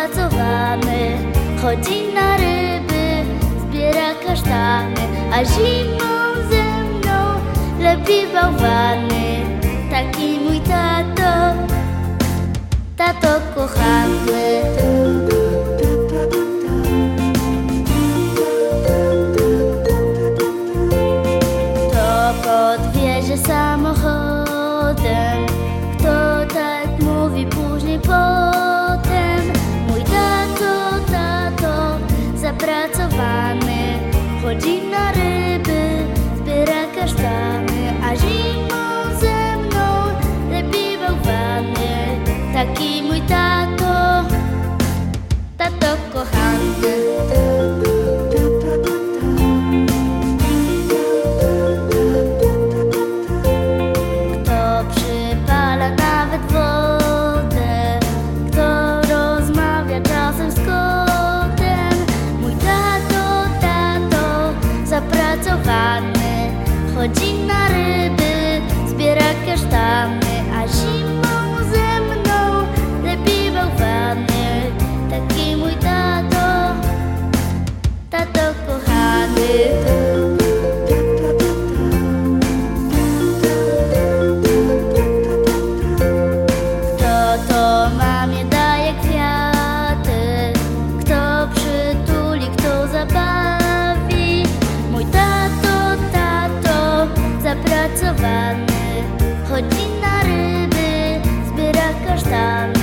zapracowany, chodzi na ryby, zbiera kasztany, a zimą ze mną lepi bałwany. Taki mój tato, tato kochany. Kto podwiezie samochodem, kto tak mówi później potem. Mój tato, tato zapracowany, chodzi na ryby, zbiera kasztany, a zimą ze mną lepi bałwany. Taki mój tato, tato kochany. Kto przypala nawet wodę, kto rozmawia czasem z kotem. Mój tato, tato zapracowany, chodzi na ryby, zbiera kasztany, a zimą ze mną lepi bałwany. Taki mój tato, tato kochany. Kto to mamie daje kwiaty, kto przytuli, kto zabawi. Mój tato, tato zapracowany, chodzi na ryby, zbiera kasztany,